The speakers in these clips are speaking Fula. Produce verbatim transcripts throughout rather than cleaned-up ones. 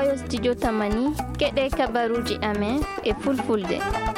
hettoyo studio tamani keɗe kabaruji amen e fulfulde.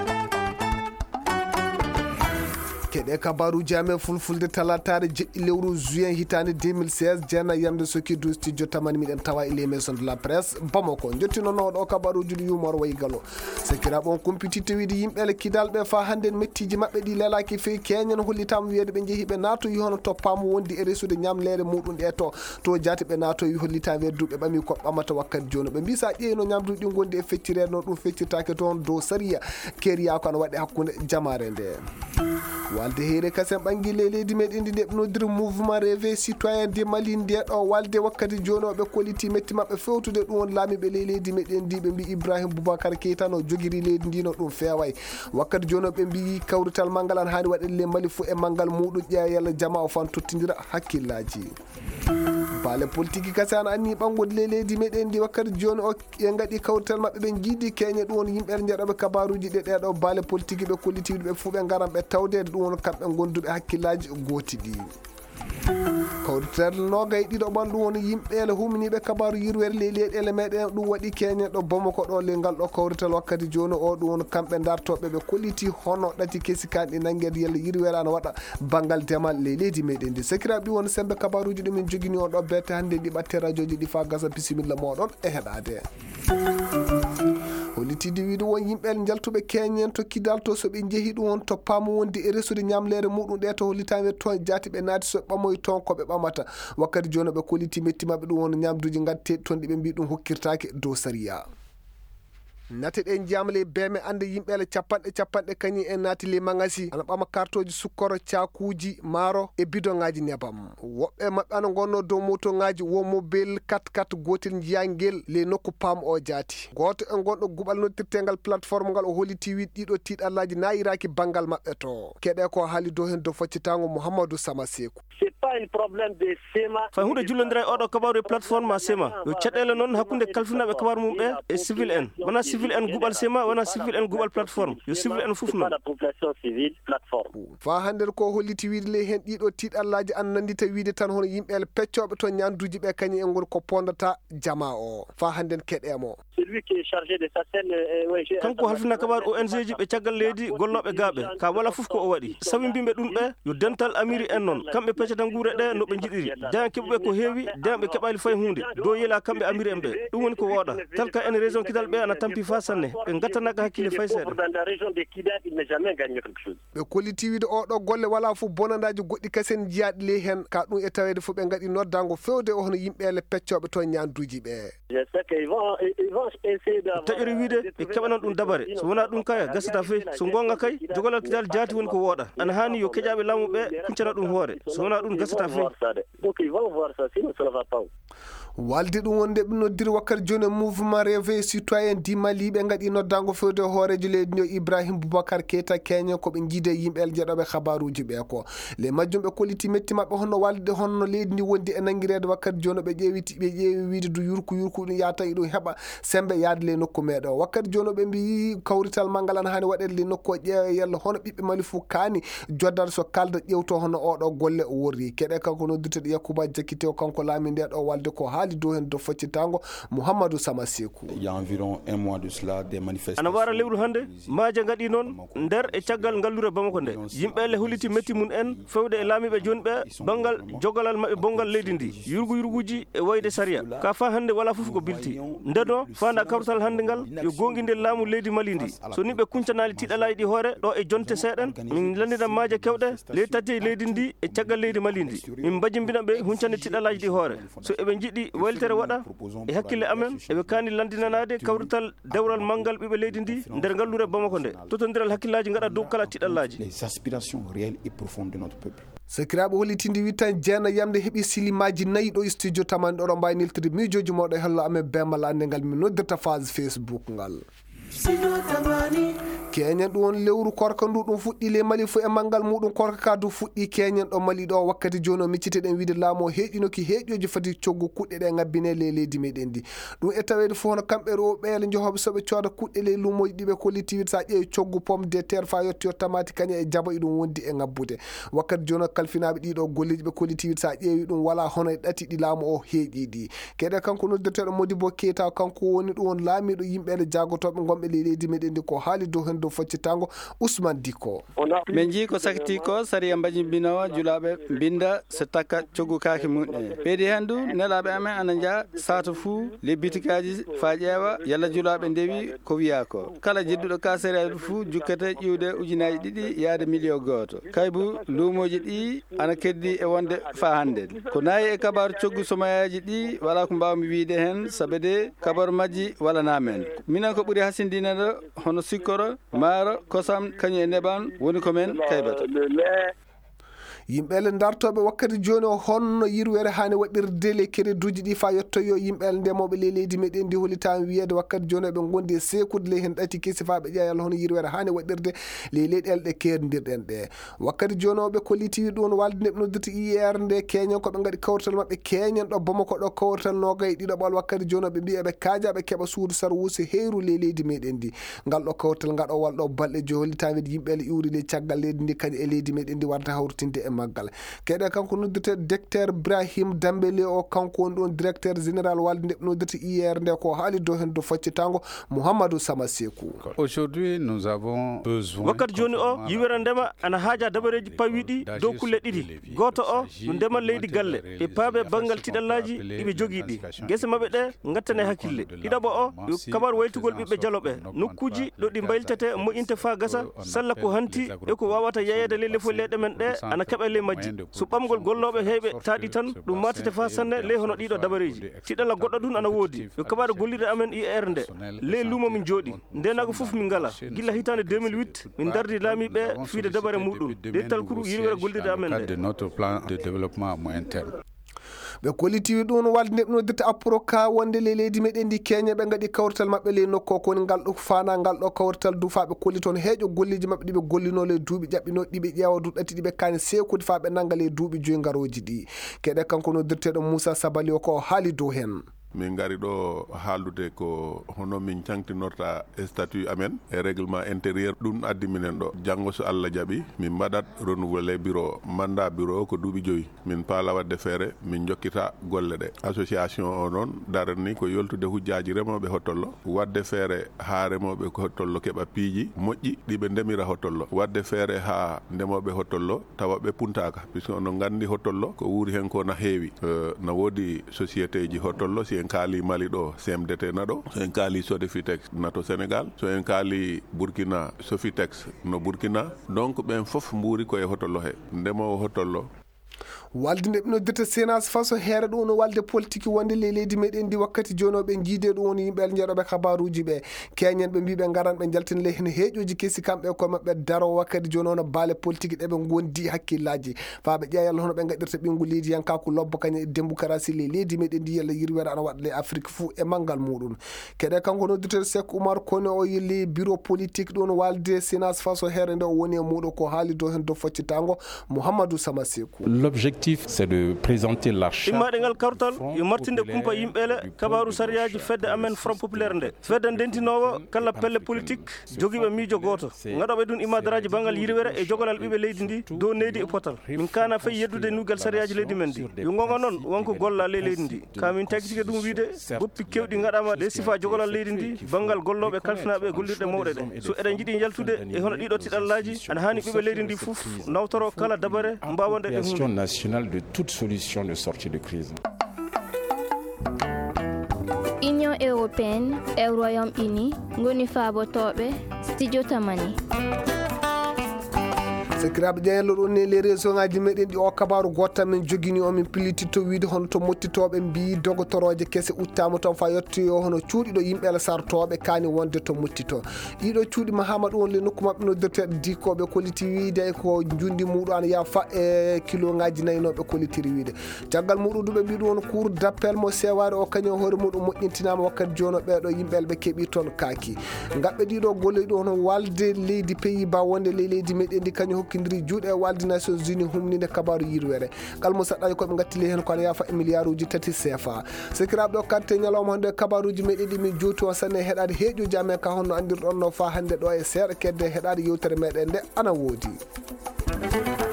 keɗe kabaruji amen fulfulde talatare jeɗɗi lewru juin hitande deux mille seize jeena yamde sokkidu studio tamani miɗen tawa ile maison de la presse Bamako jottinono ɗo kabaruji ɗi yumor waygalo sakiraɓe on kumpitite wiide yimɓele kidalɓe fa hande mettiji mabɓe ɗi lelaki fewi keñen hollitama wiyede ɓe jeehi ɓe natoyi hono toppama wondi e resude ñamlere muɗum ɗe to to jaati ɓe natoyi hollitama wiyede duɓe ɓami ko ɓamata wakkati joni ɓe mbi sa ƴeewno ñamduji ɗi gondi e feccirede no ɗum feccirtake toon dow sariya keriya ko ana waɗe hakkude jamare nde walde heere kasen ɓangguille leydi meɗen ndi ndeɓe noddiri mouvement réveil citoyen de Mali nde ɗo walde wakkati joni o ɓe kolliti metti mabɓe fewtude ɗum won laamiɓe ley leydi meɗen ndi ɓe mbi Ibrahima Boubacar Keita no joguiri leydi ndi no ɗum feway wakkati joni o ɓe mbi kawrital manggal an hani waɗen le Mali fo e manggal muɗum ƴeeyalla jama o fan tottidira hakkillaji baale politique kasi an anni ɓangude ley leydi meɗen ndi wakkati joni o ɓe gaɗi kawrital mabɓe ɓe jiidi keñe ɗum won yimɓere jeeɗoɓe kabaruji ɗe ɗeɗo baale politique ɓe kollitiɗo ɓe fo ɓe garan ɓe tawdede ɗum won kamɓe gonduɓe hakkillaji gooti ɗi kawrital nogay ɗiɗo ɓan ɗum woni yimɓele huminiɓe kabaru yirwere ley leyɗele meɗen ɗum waɗi keñen ɗo Bamako ɗo le ngal ɗo kawrital wakkati joni o ɗum woni kamɓe dartoɓe ɓe kolliti hono ɗati kesi kanɗi nanguede yalla yirwere ana waɗa banggal demal ley leydi meɗen ndi sakiraɓe ɗi woni sembe kabaruji ɗumin jogini on ɗo bette hande ɗi ɓatte radio ji ɗi fa gasa bisimilla moɗon e heɗade hollitide wiide won yimɓele jaltuɓe keñen to kidal to soɓe jeehi ɗum won toppama wondi e resude ñamlere muɗum ɗe to hollitama toon jaati ɓe naati soɓe ɓamoyi toon koɓe ɓamata wakkati joni ɓe kolliti metti mabɓe ɗum won ñamduji gaddeteɗi toon ɗiɓe mbi ɗum hokkirtake dow sariya nate ɗen jamle beme ande yimɓele capanɗe capanɗe kañi en naati le magasi ana ɓama kartoji sukkoro cakuji maaro e bidonŋaji nebam woɓɓe mabɓe ana gonno dow motoŋaji wo mobile quatre quatre gotel jiyanguel le nokku pam o jaati goto e gonɗo guɓal noddirtengal plateforme ngal o holliti wiide ɗiɗo tiɗallaji nayiraki banggal mabɓe to keɗe ko haali dow hen dow foccitago Mouhamadou Sama Sekou fay hunde jullodira e oɗo kabaru e plateforme ma sema yo caɗele noon hakkude kalfinaɓe kabaru mum ɓe e civil en wona civil en guɓal sema wona civil en guɓal plateforme yo civil en fof noon fa hande ko holliti wiide ley hen ɗiɗo tiɗallaji an nandita wiide tan hono yimɓele peccoɓe to ñanduji ɓe kañum en goni ko pondata jama o fa handen keɗemo kanko halfina kabaru O N G ji ɓe caggal leydi golloɓe gaaɓe ka wala fof ko o waɗi sawi mbimɓe ɗum ɓe yo dental amiri en noon kamɓe peccata guure ɗe no ɓe jiɗiri dayan keɓuɓe ko heewi dayan ɓe keɓali fay hunde dow yela kamɓe amiri en ɓe ɗum woni ko wooɗa talka en région Kidal ɓe ana tampi fa sanne ɓe gattanaka hakkille fay seeɗa ɓe kolliti wiide oɗo golle wala fof bonandaji goɗɗi kasen jiyaɗi ley hen ka ɗum e tawede fof ɓe gaɗi noddago fewde o hono yimɓele peccoɓe to ñanduji ɓe taƴori wiide ɓe keɓanan ɗum dabare so wona ɗum kaya gasata fey so gonga kay jogolal Kidal jaati woni ko wooɗa ana hani yo keƴaɓe laamu ɓe kuccana ɗum hoore so wona ɗum gasata fey walde ɗum wonde ɓe noddiri wakkati joni mouvement réveil citoyen du Mali ɓe gaɗi noddago fewde hoorejo leydi ndi Ibrahima Boubacar Keita keñe koɓe jiide yimɓele jeeɗoɓe habaruji ɓe ko le majjum ɓe kolliti metti mabɓe honno walde honno leydi ndi wondi e nanguirede wakkati joni ɓe ƴeewiti ɓe ƴeewi wiide du yurku yurku ɗum yata e ɗum heɓa sembe yaade le nokku meɗo wakkati joni ɓe mbi kawrital manggal ana hani waɗede le nokku o ƴeewe yalla hono ɓiɓɓe Mali fof kaani joddade so kalda ƴewto hono oɗo golle o worri keɗe kanko noddirteɗo Yakouba Diakité o kanko laami nde ɗo walde ko haali dow hen dow foccitango Mouhamadou Sama Sekou. Il y a environ un mois de cela des manifestations. ana wara lewru hande maaje gaɗi noon nder e caggal ngallure Bamako nde yimɓele holliti metti mum en fewde e laamiɓe joni ɓe bangal jogolal mabɓe bongal leydi ndi yurgu yurguji e wayde saria ka fa hande wala fof ko bilti ndedo fanda kawtal hande ngal yo gonguinde laamu leydi Mali ndi so ni ɓe kuncanali tiɗalaji ɗi hoore ɗo e jonte seeɗen min landiɗam maaje kewɗe ley tati e leydi ndi e caggal leydi Mali ndi min mbajimbina ɓe huncande tiɗalaji ɗi hoore so eɓe jiɗi weltere waɗa e hakkille amen eɓe kani landinanade kawrital dewral manggal ɓiɓe leydi ndi nder ngallure Bamako nde totodiral hakkillaji gaɗa dow kala tiɗallaji les aspirations réelles et profondes de notre peuple. sakiraɓe hollitinde wi tan jeena yamde heeɓi silimaji nayyi ɗo studio tamani ɗo mbawi neltude miijoji moɗo hello amen bemal andengal min noddirta phase Facebook ngal studio tamani keñen ɗum won lewru korka ndu ɗum fuɗɗi le Mali fo e manggal muɗum korka ka du fuɗɗi keñen ɗo Mali ɗo wakkati joni o miccite ɗen wiide laamu heeƴinoki heeƴoji fati coggu kuɗɗe ɗe ngabbine le leydi meɗen ndi ɗum e tawede fof no kamɓe rewɓe jehoɓe soɓe cooda kuɗɗe le lumoji ɗiɓe collectivité sa ƴeewi coggu pomme de terre fa yetti yo tamati kaña e jaba e ɗum wondi e ngabbude wakkati joni o kalfinaɓe ɗiɗo golleji ɓe collectivité sa ƴeewi ɗum wala hono e ɗati ɗi laamu o heeƴi ɗi kede kanko noddeteɗo Modibo Keita kanko woni ɗum won laamiɗo yimɓeɓe jagotoɓe gonɓe le leydi meɗen ndi ko haali dow hen dow faccitango Ousmane Diko min jii ko sakati ko sariya mbajimbinowa julaɓe binda so takka coggu kaake muɗum ɓeydi hen du nelaɓe amen ana jaa sato fou les bitikaji fa ƴeewa yalla julaɓe ndewi ko wiya ko kala jedduɗo ka sariya fou jukkete ƴiwde ujunaji ɗiɗi yaade million goto kaybu luumoji ɗi ana keddi e wonde fa hande ko nayi e kabaru coggu somoyaji ɗi wala ko mbawmi wiide hen saabede kabaru majji wala namen minen ko ɓuuri hasindinede hono sikkoro maaro kosam kañum e neban woni komen kaybata yimɓele dartoɓe wakkati joni o honno yirwere hani waɗirde le créduji ɗi fa yettoyo yimɓele ndemoɓe le leydi meɗen ndi holitami wiyede wakkati joni ɓe gondi e sekude le hen ɗati kesi fa ɓe ƴeeyal hono yirwere hani waɗirde le leyɗele ɗe kerdirɗen ɗe wakkati joni o ɓe kollitiwi ɗum walde nde ɓe noddirta I R nde keñen koɓe gaɗi kawrital mabɓe keñen ɗo Bamako ɗo kawrital nogaye ɗiɗoɓal wakkati joni o ɓe mbi eɓe kaaja ɓe keeɓa suudu sar wuusi heyru le leydi meɗen ndi ngal ɗo kawrital ngaɗo walɗo balɗe jo holitami wide yimɓele iwri le caggal leydi ndi kañum e leydi meɗen ndi warta hawrtinde e maggal kede kanko noddirte docteur Ibrahim Dambélé o kanko woni ɗon directeur général walde nde noddirta I R nde ko haali dow hen do faccitango Mouhamadou Sama Sekou aujourd'hui nous avons besoin wakkati joni o yiwere ndema ana haaja dabareji pawiɗi dow kulle ɗiɗi goto o no ndemal leydi galle e paaɓe banggal tiɗallaji ɗiɓe jogui ɗi guese mabɓe ɗe gattane hakkille ɗiɗaɓo o yo kabaru waytugol ɓiɓɓe jaloɓe nokkuji ɗo ɗi mbayltete moƴƴinte fa gasa salla ko hanti e ko wawata yeyede le lefol leyɗe men ɗe ana keeɓa le majji so ɓamgol golloɓe heyɓe taaɗi tan ɗum matete fa sanne ley hono ɗiɗo dabareji tiɗalla goɗɗo ɗum ana woodi yo kabaɗo gollirde amen I R nde ley luumo min jooɗi ndenago foof min ngala gilla hitande deux mille huit min dardi laamiɓe fiide dabare muɗum de talkuru yirwere gollirde amen nde ɓe kollitiwi ɗum walde nde ɓe noddirta APROCA wonde le leydi meɗen ndi keñe ɓe gaɗi kawrital mabɓe le nokko ko woni ngal ɗo fana ngal ɗo kawrital du fa ɓe kolli toon heeƴo golliji mabɓe ɗiɓe gollino le duuɓi ƴaɓɓinoɗi ɗiɓe ƴeewa du ɗati ɗiɓe kani sekude fa ɓe nangga le duuɓi joyi ngaroji ɗi keɗe kanko noddirteɗo Moussa Sabali o ko haali dow hen min gari ɗo haaldude ko hono min cantinorta statut amen e règlement intérieur ɗum addi minen ɗo janggo so Allah jaaɓi min mbaɗat renouvelé bureau mandat bureau ko duuɓi joyyi min paala wadde feere min jokkita golle ɗe association o noon darani ko yoltude hujjaji remoɓe hottollo wadde feere ha remoɓe ko hottollo keeɓa piiji moƴƴi ɗiɓe ndemira hottollo wadde feere ha ndemoɓe hottollo tawa ɓe puntaka puisque onon gandi hottollo ko wuuri hen ko na heewi uh, na woodi société ji hottollo si en kaali Mali ɗo C M D T naɗo so en kaali Sodefitex nato Sénégal so en kaali Burkina Sofitex no Burkina donc ɓen fof mbuuri koye hotollo he ndemowo hotollo walde nde ɓe noddirta sénas façon heere ɗum no walde politique wonde le leydi meɗen ndi wakkati joni o ɓe jiide ɗum woni yimɓe jeeɗoɓe habaruji ɓe keñen ɓe mbi ɓe garan ɓe jaltina le hen heeƴoji kesi kamɓe koye mabɓe daro wakkati joni ono baale politique ɗeɓe gondi hakkillaji fa ɓe ƴeeyalla hono ɓe gaɗirta ɓingu leydi yankaku lobbo kañum e démocratie le leydi meɗen ndi yalla yirwere ana waɗa le Afrique fou e manggal muɗum keɗe kanko noddirte Seck Oumar Kone o yilli bureau politique ɗum walde sénas façon heere nde o woni e muɗum ko haali dow hen dow faccitango Mouhamadou Sama Sekou. L'objectif c'est de présenter la charte immaɗengal kawtal yo martinde kumpa yimɓele kabaru sariyaji fedde amen Front Populaire nde fedde ndentinowo kala pelle politique jogiiɓe miijo goto gaɗoɓe ɗum imadaraji banggal yirwere e jogolal ɓiɓe leydi ndi dow neydi e potal min kana fayi yeddude nugal sariyaji leydi men ndi yo gonga noon wonko golla le leydi ndi kamin tagitike ɗum wiide boppi kewɗi gaɗama ɗe sifa jogolal leydi ndi banggal golloɓe kalfinaɓe e gollirɗe mawɗe ɗe so eɗen jiiɗi jaltude e hono ɗiɗo tiɗallaji ana hani ɓiɓe leydi ndi fof nawtoro kala dabare mbawande ɗe hunde nationale de toute solution de sortie de crise. Union européenne et Royaume-Uni ngoni faabotoɓe studio tamani sakiraɓe ƴeelo ɗon ne les réseau ngaji meɗen ɗi o kabaru gotta min jogini o min pillitito wiide hono to mottitoɓe mbi dogotoroje kese uttama toon fa yettoyo hono cuuɗiɗo yimɓe sartoɓe kani wonde to mottito ɗiɗo cuuɗi mahamadou on le nokku mabɓe noddirteɗe dikoɓe kolliti wiide ko jundi muɗum ana ya fa e kilo ngaji nayinoɓe kollitiri wiide caggal muɗum ɗuɓe mbi ɗum on cour d' appel mo seware o kañum hoore muɗum moƴƴintinama wakkati jono ɓeɗo yimɓeɓe ɓe keeɓi toon kaaki gaɓɓe ɗiɗo golle ɗo hono walde leydi pays bas wonde ley leydi meɗen ndi kañum hokkidiri juuɗe e walde nations unis humnide kabaru yirwere kala mo saɗɗaji koɓe gattili hen kono yafa e milliard uji tati C F A sakiraɓe ɗo karte ñalawma hande kabaruji meɗen ɗi min jowti on sanne heɗade heeƴuji amen ka honno andirɗon no fa hande ɗo e seeɗa kedde heɗade yewtere meɗen nde ana woodi.